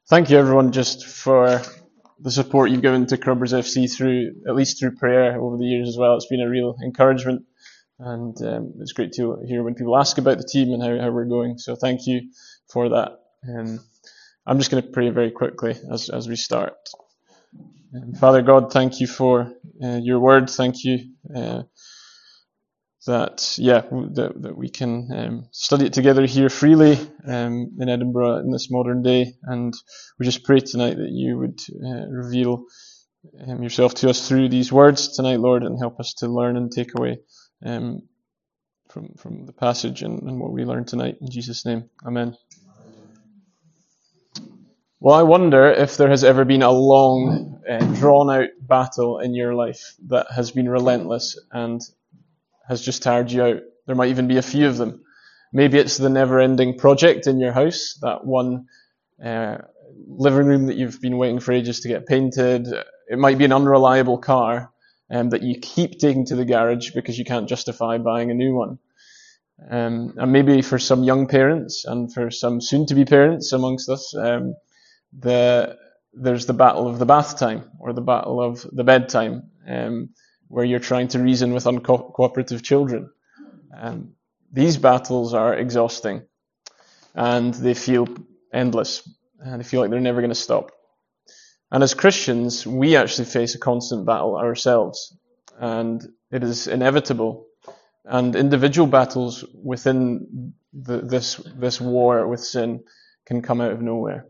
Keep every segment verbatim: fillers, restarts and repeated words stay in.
Thank you, everyone, just for the support you've given to Crubbers F C through, at least through prayer over the years as well. It's been a real encouragement, and um, it's great to hear when people ask about the team and how, how we're going. So thank you for that. Um, I'm just going to pray very quickly as as we start. Um, Father God, thank you for uh, your word. Thank you uh, that yeah that, that we can um, study it together here freely um, in Edinburgh in this modern day, and we just pray tonight that you would uh, reveal um, yourself to us through these words tonight, Lord, and help us to learn and take away um, from from the passage and, and what we learn tonight. In Jesus' name, Amen. Well, I wonder if there has ever been a long, uh, drawn-out battle in your life that has been relentless and has just tired you out. There might even be a few of them. Maybe it's the never-ending project in your house, that one uh, living room that you've been waiting for ages to get painted. It might be an unreliable car um, that you keep taking to the garage because you can't justify buying a new one. Um, and maybe for some young parents and for some soon-to-be parents amongst us, um, the there's the battle of the bath time or the battle of the bedtime, um, where you're trying to reason with uncooperative children. Um, these battles are exhausting, and they feel endless, and they feel like they're never going to stop. And as Christians, we actually face a constant battle ourselves, and it is inevitable. And individual battles within the, this this war with sin can come out of nowhere.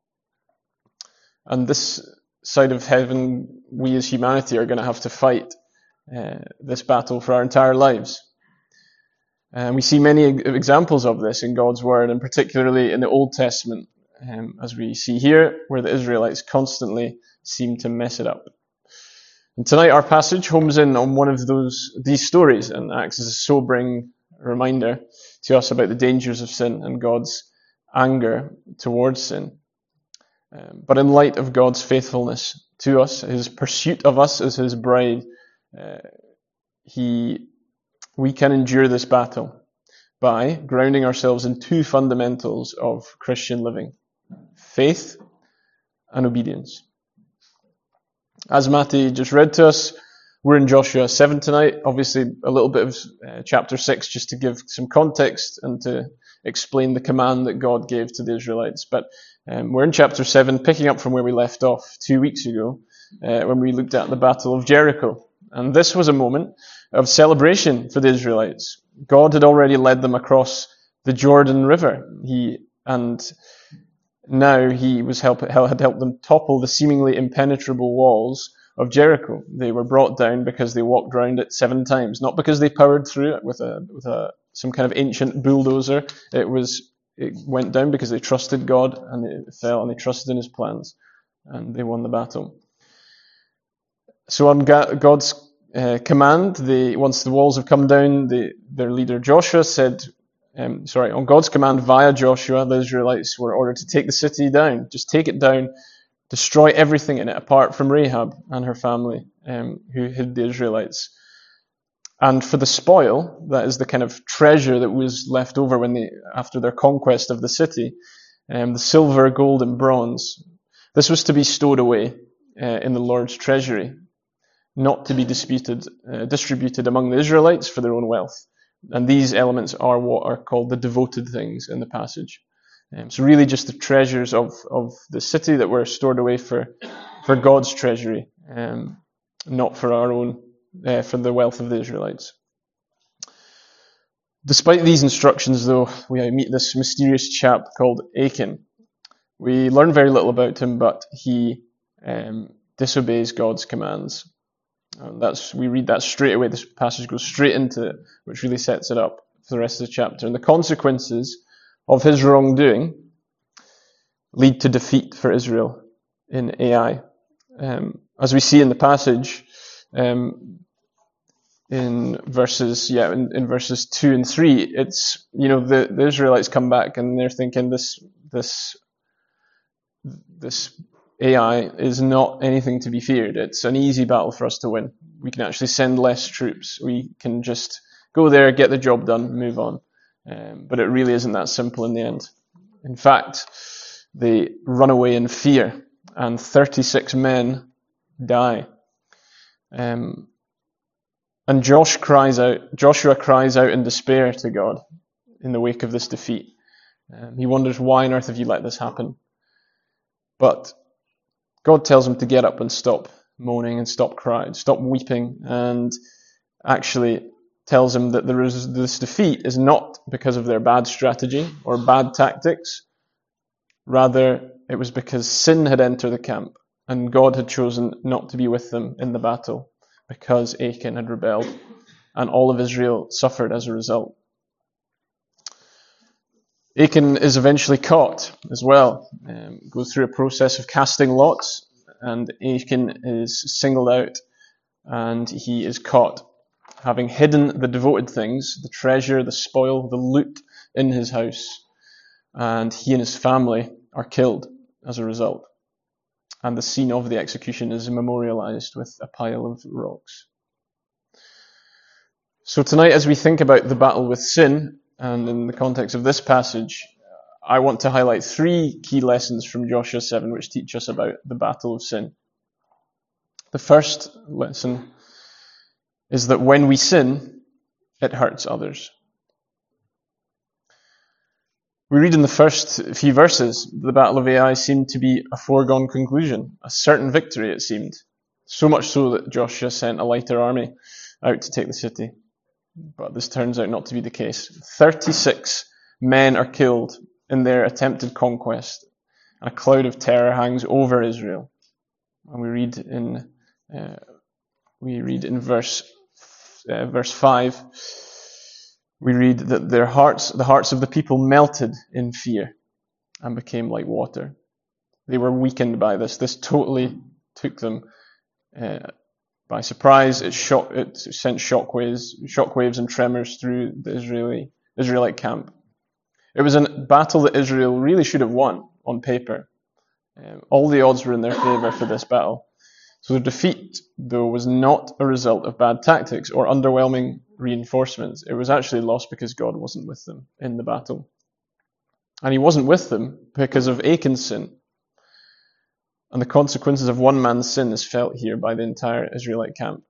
And this side of heaven, we as humanity are going to have to fight uh, this battle for our entire lives. And we see many examples of this in God's Word, and particularly in the Old Testament, um, as we see here, where the Israelites constantly seem to mess it up. And tonight our passage homes in on one of those these stories and acts as a sobering reminder to us about the dangers of sin and God's anger towards sin. Um, but in light of God's faithfulness to us, His pursuit of us as His bride, uh, He we can endure this battle by grounding ourselves in two fundamentals of Christian living: faith and obedience. As Matty just read to us, we're in Joshua seven tonight. Obviously, a little bit of uh, chapter six just to give some context and to explain the command that God gave to the Israelites. But um, we're in chapter seven, picking up from where we left off two weeks ago, uh, when we looked at the Battle of Jericho. And this was a moment of celebration for the Israelites. God had already led them across the Jordan River. He and now He was help, had helped them topple the seemingly impenetrable walls of Jericho. They were brought down because they walked round it seven times, not because they powered through it with a with a some kind of ancient bulldozer. It was it went down because they trusted God, and it fell, and they trusted in His plans, and they won the battle. So on God's uh, command, they, once the walls have come down, they, their leader Joshua said, um, sorry, on God's command via Joshua, the Israelites were ordered to take the city down. Just take it down, destroy everything in it apart from Rahab and her family, um, who hid the Israelites. And for the spoil, that is the kind of treasure that was left over when they, after their conquest of the city, um, the silver, gold, and bronze, this was to be stowed away uh, in the Lord's treasury, not to be disputed, uh, distributed among the Israelites for their own wealth. And these elements are what are called the devoted things in the passage. Um, so really just the treasures of, of the city that were stored away for, for God's treasury, um, not for our own, uh, for the wealth of the Israelites. Despite these instructions, though, we meet this mysterious chap called Achan. We learn very little about him, but he um, disobeys God's commands. And that's we read that straight away. This passage goes straight into it, which really sets it up for the rest of the chapter. And the consequences of his wrongdoing lead to defeat for Israel in Ai. Um, as we see in the passage, um, in verses, yeah, in, in verses two and three, it's, you know, the, the Israelites come back and they're thinking this, this, this Ai is not anything to be feared. It's an easy battle for us to win. We can actually send less troops. We can just go there, get the job done, move on. Um, but it really isn't that simple in the end. In fact, they run away in fear, and thirty-six men die. Um, and Josh cries out, Joshua cries out in despair to God in the wake of this defeat. Um, he wonders, why on earth have you let this happen? But God tells him to get up and stop moaning and stop crying, stop weeping, and actually tells him that there is, this defeat is not because of their bad strategy or bad tactics. Rather, it was because sin had entered the camp, and God had chosen not to be with them in the battle because Achan had rebelled, and all of Israel suffered as a result. Achan is eventually caught as well, um, goes through a process of casting lots, and Achan is singled out, and he is caught, having hidden the devoted things, the treasure, the spoil, the loot in his house, and he and his family are killed as a result. And the scene of the execution is memorialized with a pile of rocks. So tonight, as we think about the battle with sin, and in the context of this passage, I want to highlight three key lessons from Joshua seven which teach us about the battle of sin. The first lesson is that when we sin, it hurts others. We read in the first few verses, the Battle of Ai seemed to be a foregone conclusion, a certain victory it seemed. So much so that Joshua sent a lighter army out to take the city. But this turns out not to be the case. thirty-six men are killed in their attempted conquest, and a cloud of terror hangs over Israel. And we read in uh, we read in verse uh, verse five. We read that their hearts, the hearts of the people melted in fear and became like water. They were weakened by this. This totally took them uh, by surprise. It, shock, it sent shockwaves, shockwaves and tremors through the Israeli Israelite camp. It was a battle that Israel really should have won on paper. Um, all the odds were in their favor for this battle. So their defeat, though, was not a result of bad tactics or underwhelming reinforcements. It was actually lost because God wasn't with them in the battle. And he wasn't with them because of Achan's sin. And the consequences of one man's sin is felt here by the entire Israelite camp.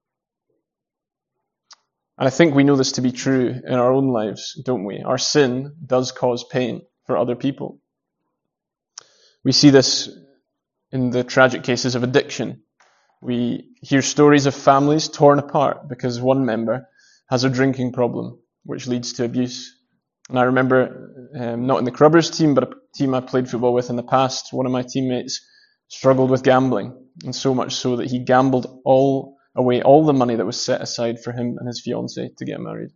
And I think we know this to be true in our own lives, don't we? Our sin does cause pain for other people. We see this in the tragic cases of addiction. We hear stories of families torn apart because one member has a drinking problem, which leads to abuse. And I remember, um, not in the Crubbers team, but a team I played football with in the past, one of my teammates struggled with gambling, and so much so that he gambled all away all the money that was set aside for him and his fiancée to get married.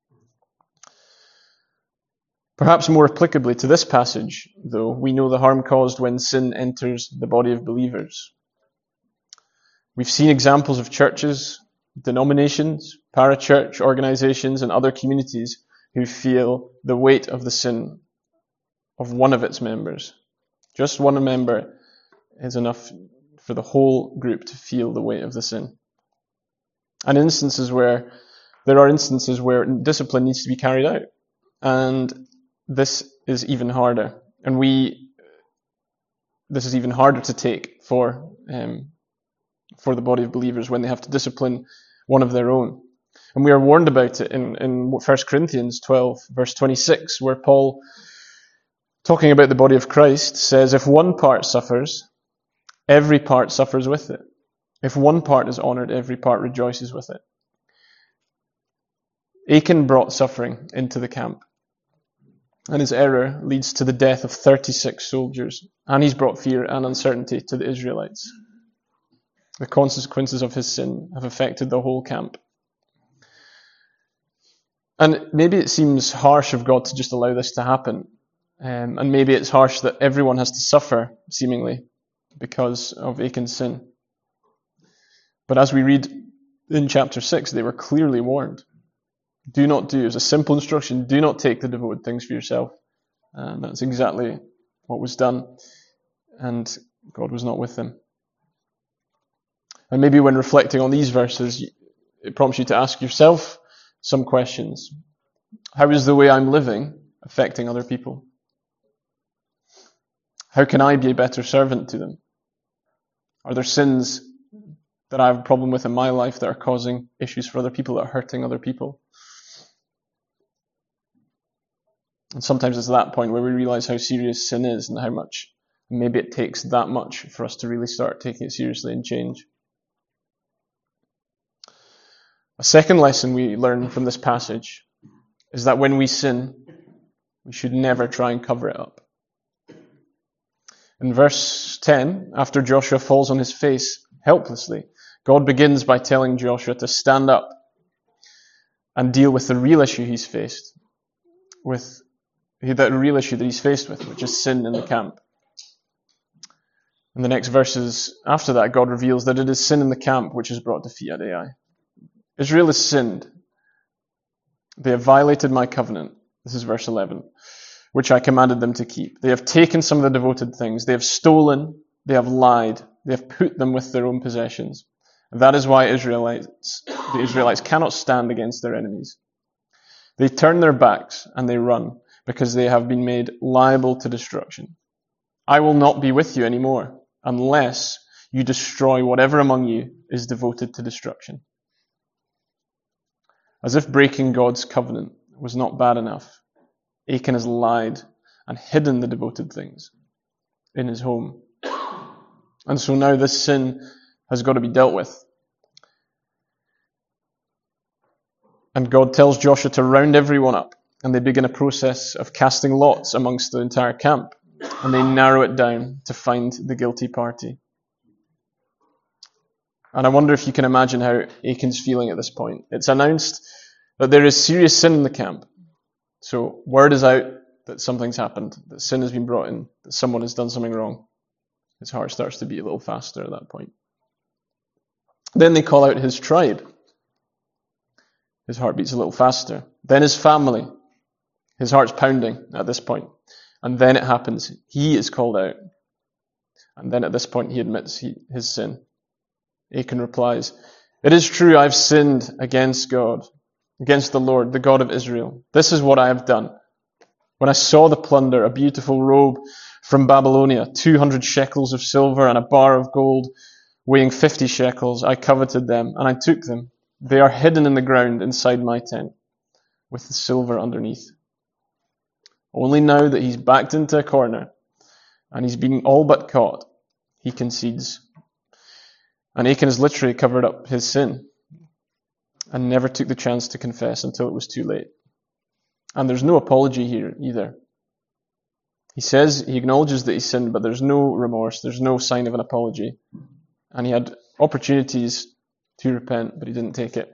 Perhaps more applicably to this passage, though, we know the harm caused when sin enters the body of believers. We've seen examples of churches, denominations, parachurch organizations, and other communities who feel the weight of the sin of one of its members. Just one member is enough for the whole group to feel the weight of the sin. And instances where, there are instances where discipline needs to be carried out. And this is even harder. And we, this is even harder to take for, um, for the body of believers when they have to discipline one of their own. And we are warned about it in, in First Corinthians twelve, verse twenty-six, where Paul, talking about the body of Christ, says, if one part suffers, every part suffers with it. If one part is honored, every part rejoices with it. Achan brought suffering into the camp, and his error leads to the death of thirty-six soldiers, and he's brought fear and uncertainty to the Israelites. The consequences of his sin have affected the whole camp. And maybe it seems harsh of God to just allow this to happen. Um, and maybe it's harsh that everyone has to suffer, seemingly, because of Achan's sin. But as we read in chapter six, they were clearly warned. Do not do, as a simple instruction, do not take the devoted things for yourself. And that's exactly what was done. And God was not with them. And maybe when reflecting on these verses, it prompts you to ask yourself some questions. How is the way I'm living affecting other people? How can I be a better servant to them? Are there sins that I have a problem with in my life that are causing issues for other people, that are hurting other people? And sometimes it's that point where we realize how serious sin is and how much maybe it takes that much for us to really start taking it seriously and change. A second lesson we learn from this passage is that when we sin, we should never try and cover it up. In verse ten, after Joshua falls on his face helplessly, God begins by telling Joshua to stand up and deal with the real issue he's faced, with the real issue that he's faced with, which is sin in the camp. In the next verses after that, God reveals that it is sin in the camp which has brought defeat at Ai. Israel has sinned. They have violated my covenant. This is verse eleven, which I commanded them to keep. They have taken some of the devoted things. They have stolen. They have lied. They have put them with their own possessions. And that is why Israelites, the Israelites cannot stand against their enemies. They turn their backs and they run, because they have been made liable to destruction. I will not be with you anymore, unless you destroy whatever among you is devoted to destruction. As if breaking God's covenant was not bad enough, Achan has lied and hidden the devoted things in his home. And so now this sin has got to be dealt with. And God tells Joshua to round everyone up, and they begin a process of casting lots amongst the entire camp, and they narrow it down to find the guilty party. And I wonder if you can imagine how Achan's feeling at this point. It's announced that there is serious sin in the camp. So word is out that something's happened, that sin has been brought in, that someone has done something wrong. His heart starts to beat a little faster at that point. Then they call out his tribe. His heart beats a little faster. Then his family. His heart's pounding at this point. And then it happens. He is called out. And then at this point he admits he, his sin. Achan replies, "It is true, I've sinned against God, against the Lord, the God of Israel. This is what I have done. When I saw the plunder, a beautiful robe from Babylonia, two hundred shekels of silver and a bar of gold weighing fifty shekels, I coveted them and I took them. They are hidden in the ground inside my tent with the silver underneath." Only now that he's backed into a corner and he's been all but caught, he concedes. And Achan has literally covered up his sin and never took the chance to confess until it was too late. And there's no apology here either. He says, he acknowledges that he sinned, but there's no remorse, there's no sign of an apology. And he had opportunities to repent, but he didn't take it.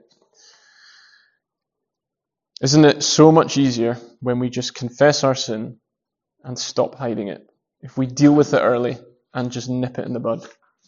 Isn't it so much easier when we just confess our sin and stop hiding it? If we deal with it early and just nip it in the bud.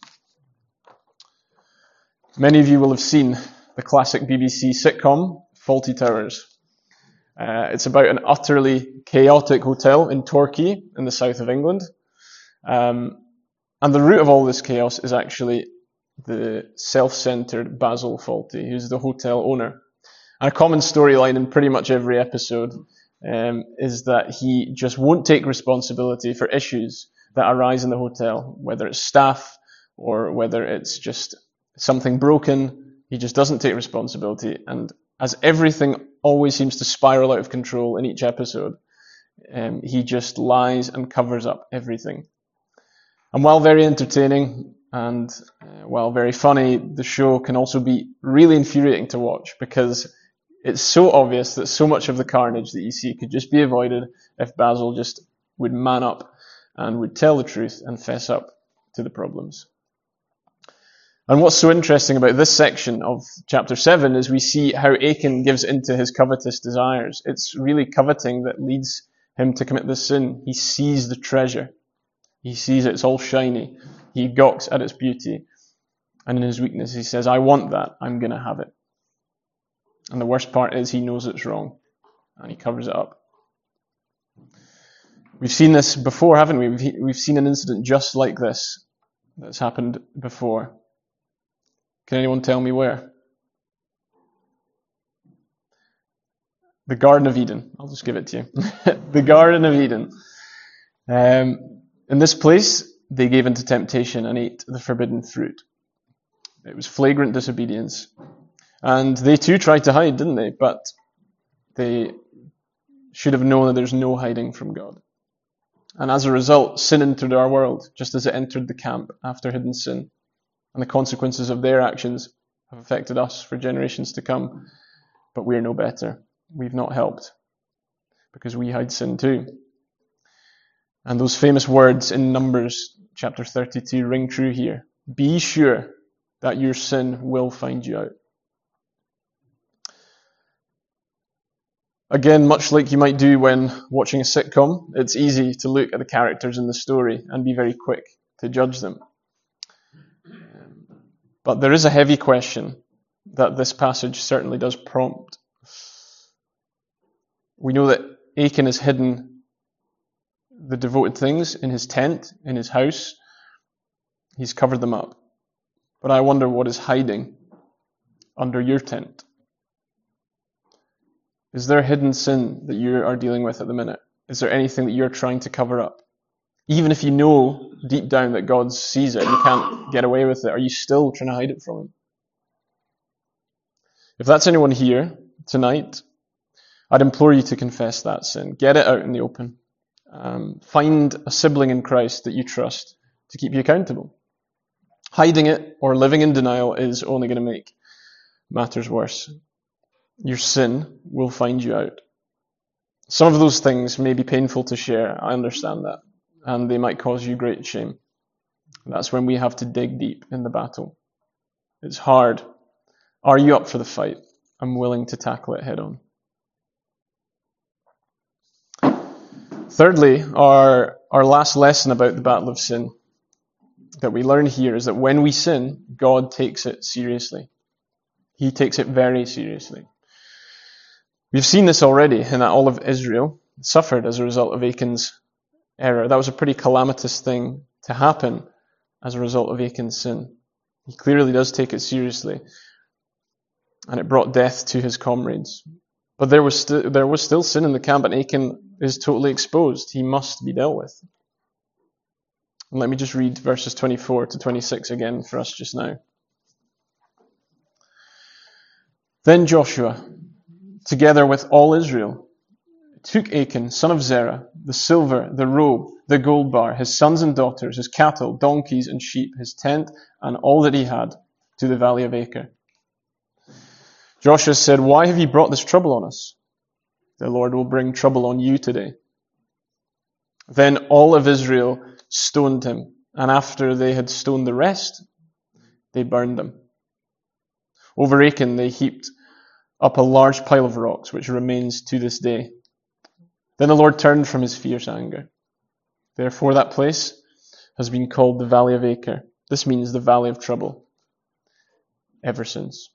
Many of you will have seen the classic B B C sitcom, Fawlty Towers. Uh, it's about an utterly chaotic hotel in Torquay in the south of England. Um, and the root of all this chaos is actually the self-centered Basil Fawlty, who's the hotel owner. And a common storyline in pretty much every episode um, is that he just won't take responsibility for issues that arise in the hotel, whether it's staff or whether it's just something broken. He just doesn't take responsibility. And as everything always seems to spiral out of control in each episode, um, he just lies and covers up everything. And while very entertaining and uh, while very funny, the show can also be really infuriating to watch because it's so obvious that so much of the carnage that you see could just be avoided if Basil just would man up and would tell the truth and fess up to the problems. And what's so interesting about this section of chapter seven is we see how Achan gives into his covetous desires. It's really coveting that leads him to commit this sin. He sees the treasure. He sees it's all shiny. He gawks at its beauty. And in his weakness he says, I want that. I'm going to have it. And the worst part is he knows it's wrong. And he covers it up. We've seen this before, haven't we? We've, we've seen an incident just like this that's happened before. Can anyone tell me where? The Garden of Eden. I'll just give it to you. The Garden of Eden. Um, In this place, they gave into temptation and ate the forbidden fruit. It was flagrant disobedience. And they too tried to hide, didn't they? But they should have known that there's no hiding from God. And as a result, sin entered our world, just as it entered the camp after hidden sin. And the consequences of their actions have affected us for generations to come. But we're no better. We've not helped, because we hide sin too. And those famous words in Numbers chapter thirty-two ring true here. Be sure that your sin will find you out. Again, much like you might do when watching a sitcom, it's easy to look at the characters in the story and be very quick to judge them. But there is a heavy question that this passage certainly does prompt. We know that Achan has hidden the devoted things in his tent, in his house. He's covered them up. But I wonder what is hiding under your tent. Is there hidden sin that you are dealing with at the minute? Is there anything that you're trying to cover up? Even if you know deep down that God sees it, you can't get away with it, are you still trying to hide it from him? If that's anyone here tonight, I'd implore you to confess that sin. Get it out in the open. Um, find a sibling in Christ that you trust to keep you accountable. Hiding it or living in denial is only going to make matters worse. Your sin will find you out. Some of those things may be painful to share. I understand that. And they might cause you great shame. That's when we have to dig deep in the battle. It's hard. Are you up for the fight? I'm willing to tackle it head on. Thirdly, our, our last lesson about the battle of sin that we learn here is that when we sin, God takes it seriously. He takes it very seriously. We've seen this already in that all of Israel suffered as a result of Achan's error. That was a pretty calamitous thing to happen as a result of Achan's sin. He clearly does take it seriously. And it brought death to his comrades. But there was, st- there was still sin in the camp, and Achan is totally exposed. He must be dealt with. And let me just read verses twenty-four to twenty-six again for us just now. Then Joshua, together with all Israel, took Achan, son of Zerah, the silver, the robe, the gold bar, his sons and daughters, his cattle, donkeys and sheep, his tent, and all that he had, to the valley of Achor. Joshua said, "Why have you brought this trouble on us? The Lord will bring trouble on you today." Then all of Israel stoned him, and after they had stoned the rest, they burned them. Over Achan they heaped up a large pile of rocks, which remains to this day. Then the Lord turned from his fierce anger. Therefore that place has been called the Valley of Achor. This means the Valley of Trouble, ever since.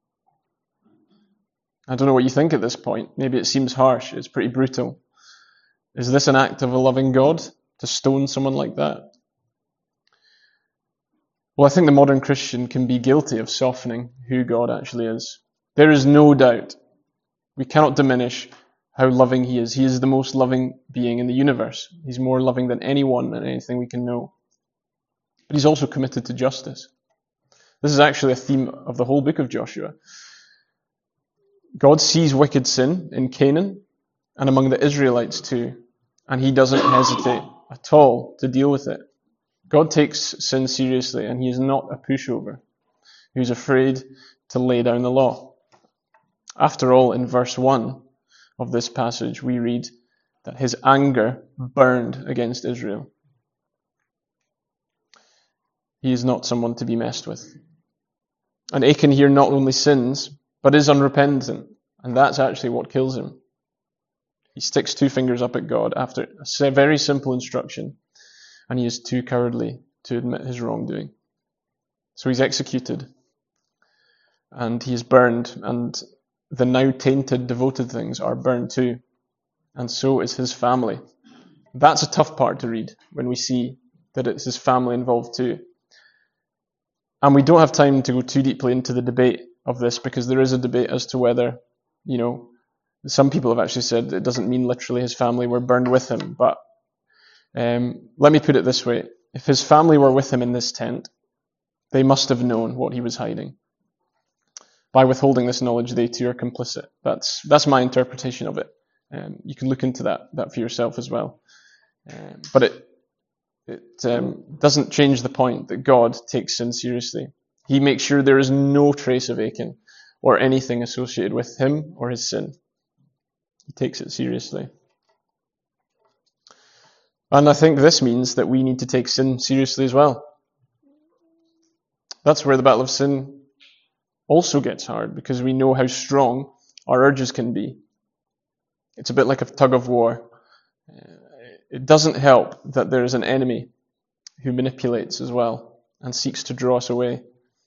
I don't know what you think at this point. Maybe it seems harsh. It's pretty brutal. Is this an act of a loving God to stone someone like that? Well, I think the modern Christian can be guilty of softening who God actually is. There is no doubt. We cannot diminish how loving he is. He is the most loving being in the universe. He's more loving than anyone and anything we can know. But he's also committed to justice. This is actually a theme of the whole book of Joshua. God sees wicked sin in Canaan and among the Israelites too, and he doesn't hesitate at all to deal with it. God takes sin seriously, and he is not a pushover who's afraid to lay down the law. After all, in verse one of this passage, we read that his anger burned against Israel. He is not someone to be messed with. And Achan here not only sins, but is unrepentant, and that's actually what kills him. He sticks two fingers up at God after a very simple instruction, and he is too cowardly to admit his wrongdoing. So he's executed, and he is burned, and the now tainted, devoted things are burned too, and so is his family. That's a tough part to read when we see that it's his family involved too. And we don't have time to go too deeply into the debate of this, because there is a debate as to whether, you know, some people have actually said it doesn't mean literally his family were burned with him, but Um, let me put it this way. If his family were with him in this tent, they must have known what he was hiding. By withholding this knowledge, they too are complicit. That's that's my interpretation of it. Um, you can look into that that for yourself as well. Um, but it it um, doesn't change the point that God takes sin seriously. He makes sure there is no trace of Achan or anything associated with him or his sin. He takes it seriously. And I think this means that we need to take sin seriously as well. That's where the battle of sin also gets hard, because we know how strong our urges can be. It's a bit like a tug of war. It doesn't help that there is an enemy who manipulates as well and seeks to draw us away.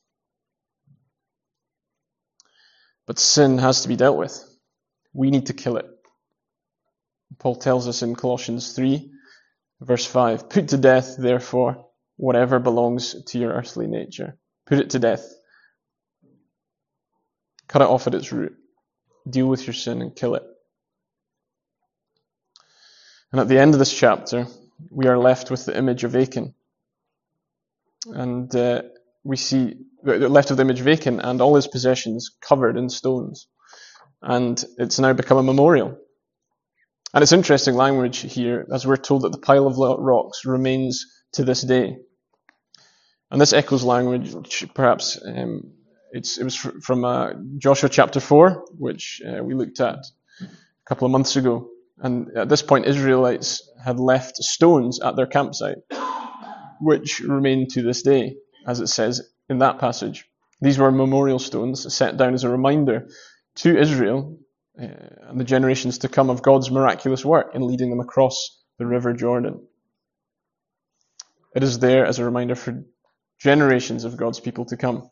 But sin has to be dealt with. We need to kill it. Paul tells us in Colossians three, verse five, "Put to death, therefore, whatever belongs to your earthly nature." Put it to death. Cut it off at its root. Deal with your sin and kill it. And at the end of this chapter, we are left with the image of Achan. And uh, we see, we're left with the image of Achan and all his possessions covered in stones. And it's now become a memorial. And it's interesting language here, as we're told that the pile of rocks remains to this day. And this echoes language, which perhaps um, it's, it was from uh, Joshua chapter four, which uh, we looked at a couple of months ago. And at this point, Israelites had left stones at their campsite, which remain to this day, as it says in that passage. These were memorial stones set down as a reminder to Israel uh, and the generations to come of God's miraculous work in leading them across the river Jordan. It is there as a reminder for generations of God's people to come.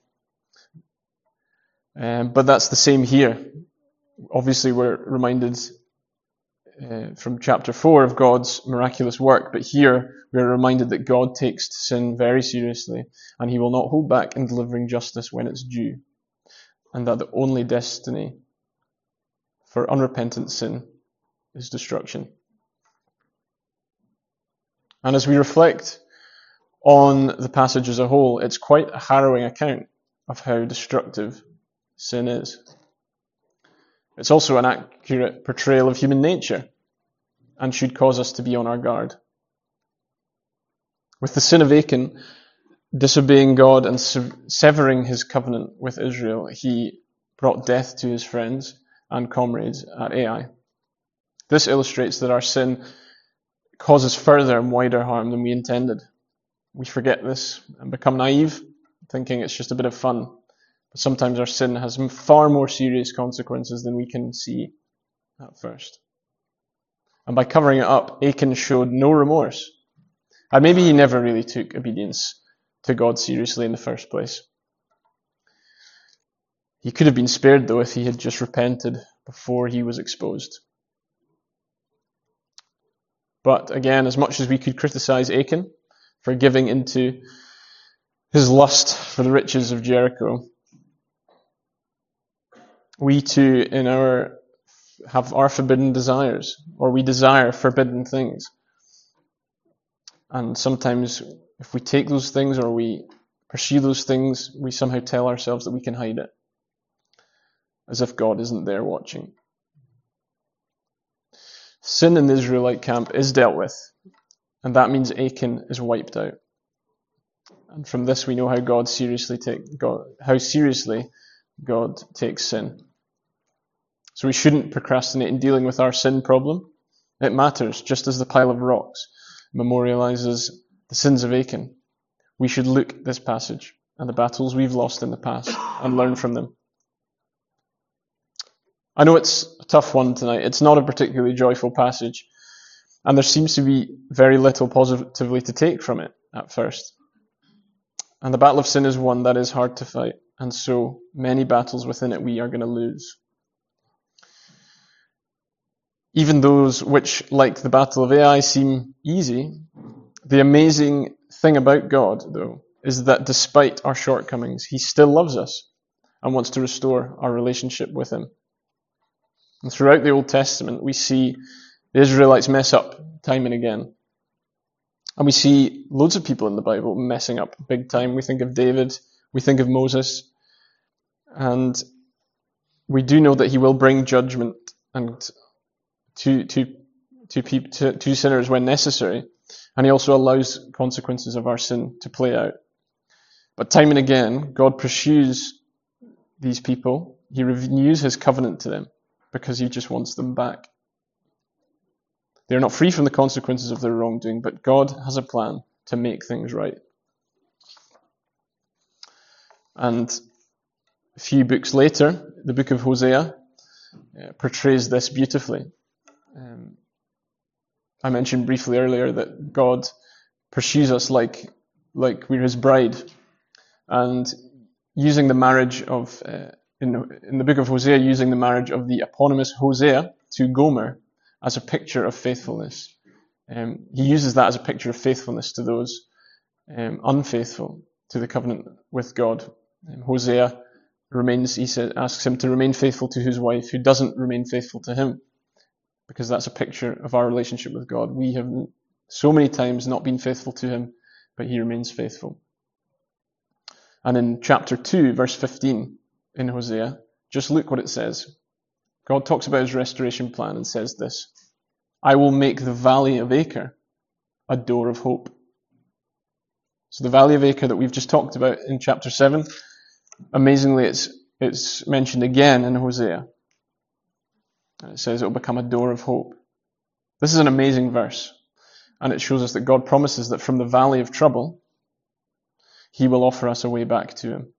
Um, but that's the same here. Obviously, we're reminded uh, from chapter four of God's miraculous work, but here we are reminded that God takes sin very seriously, and he will not hold back in delivering justice when it's due, and that the only destiny for unrepentant sin is destruction. And as we reflect on the passage as a whole, it's quite a harrowing account of how destructive sin is. It's also an accurate portrayal of human nature and should cause us to be on our guard. With the sin of Achan, disobeying God and severing his covenant with Israel, he brought death to his friends and comrades at Ai. This illustrates that our sin causes further and wider harm than we intended. We forget this and become naive, thinking it's just a bit of fun. But sometimes our sin has far more serious consequences than we can see at first. And by covering it up, Achan showed no remorse. And maybe he never really took obedience to God seriously in the first place. He could have been spared, though, if he had just repented before he was exposed. But again, as much as we could criticize Achan for giving into his lust for the riches of Jericho, we too, in our have our forbidden desires, or we desire forbidden things. And sometimes, if we take those things or we pursue those things, we somehow tell ourselves that we can hide it, as if God isn't there watching. Sin in the Israelite camp is dealt with, and that means Achan is wiped out. And from this we know how God seriously take God, how seriously God takes sin. So we shouldn't procrastinate in dealing with our sin problem. It matters, just as the pile of rocks memorializes the sins of Achan. We should look at this passage and the battles we've lost in the past and learn from them. I know it's a tough one tonight. It's not a particularly joyful passage, and there seems to be very little positively to take from it at first. And the battle of sin is one that is hard to fight, and so many battles within it we are going to lose. Even those which, like the Battle of Ai, seem easy, the amazing thing about God, though, is that despite our shortcomings, he still loves us and wants to restore our relationship with him. And throughout the Old Testament, we see the Israelites mess up time and again. And we see loads of people in the Bible messing up big time. We think of David, we think of Moses, and we do know that he will bring judgment and to to to, people, to to sinners when necessary, and he also allows consequences of our sin to play out. But time and again, God pursues these people. He renews his covenant to them because he just wants them back. They're not free from the consequences of their wrongdoing, but God has a plan to make things right. And a few books later, the book of Hosea uh, portrays this beautifully. Um, I mentioned briefly earlier that God pursues us like like we're his bride, and using the marriage of uh, in in the book of Hosea, using the marriage of the eponymous Hosea to Gomer as a picture of faithfulness. Um, he uses that as a picture of faithfulness to those um, unfaithful to the covenant with God. Um, Hosea remains, he said, asks him to remain faithful to his wife who doesn't remain faithful to him, because that's a picture of our relationship with God. We have so many times not been faithful to him, but he remains faithful. And in chapter two, verse fifteen in Hosea, just look what it says. God talks about his restoration plan and says this: I will make the valley of Acre a door of hope. So the valley of Acre that we've just talked about in chapter seven, amazingly it's it's mentioned again in Hosea. And it says it will become a door of hope. This is an amazing verse. And it shows us that God promises that from the valley of trouble, he will offer us a way back to him.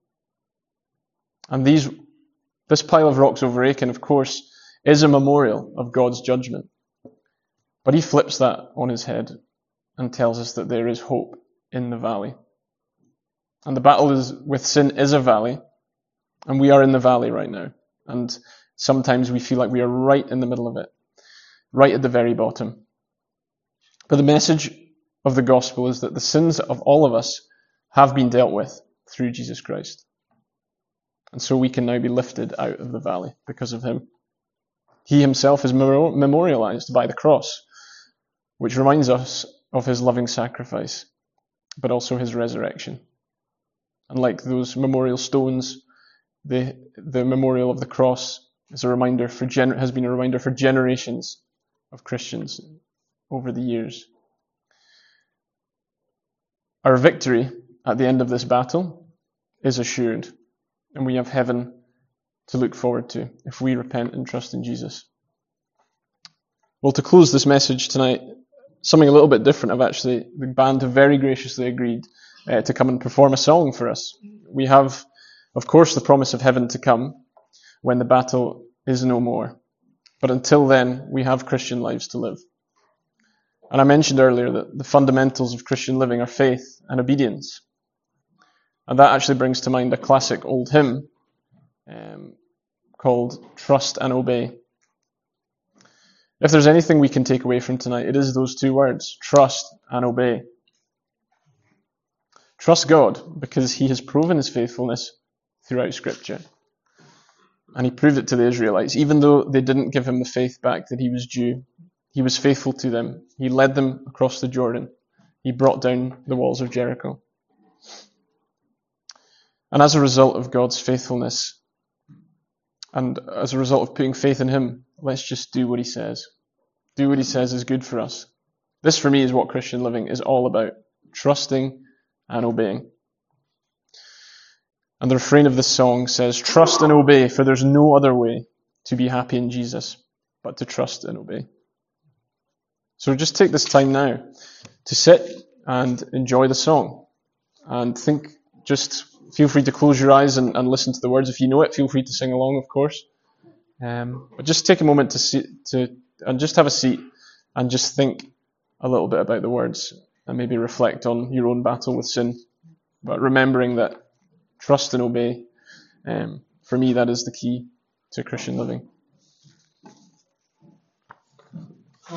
And these, this pile of rocks over Achan, of course, is a memorial of God's judgment. But he flips that on his head and tells us that there is hope in the valley. And the battle is, with sin is a valley, and we are in the valley right now. And sometimes we feel like we are right in the middle of it, right at the very bottom. But the message of the gospel is that the sins of all of us have been dealt with through Jesus Christ. And so we can now be lifted out of the valley because of him. He himself is memorialized by the cross, which reminds us of his loving sacrifice, but also his resurrection. And like those memorial stones, the the memorial of the cross is a reminder for gener- has been a reminder for generations of Christians over the years. Our victory at the end of this battle is assured, and we have heaven to look forward to if we repent and trust in Jesus. Well, to close this message tonight, something a little bit different. I've actually, the band have very graciously agreed uh, to come and perform a song for us. We have, of course, the promise of heaven to come when the battle is no more. But until then, we have Christian lives to live. And I mentioned earlier that the fundamentals of Christian living are faith and obedience. And that actually brings to mind a classic old hymn um, called Trust and Obey. If there's anything we can take away from tonight, it is those two words, trust and obey. Trust God because he has proven his faithfulness throughout Scripture. And he proved it to the Israelites. Even though they didn't give him the faith back that he was due, he was faithful to them. He led them across the Jordan. He brought down the walls of Jericho. And as a result of God's faithfulness, and as a result of putting faith in him, let's just do what he says. Do what he says is good for us. This, for me, is what Christian living is all about. Trusting and obeying. And the refrain of this song says, trust and obey, for there's no other way to be happy in Jesus but to trust and obey. So just take this time now to sit and enjoy the song. And think, just feel free to close your eyes and, and listen to the words. If you know it, feel free to sing along, of course. Um, but just take a moment to see, to and just have a seat and just think a little bit about the words and maybe reflect on your own battle with sin. But remembering that trust and obey, um, for me, that is the key to Christian living.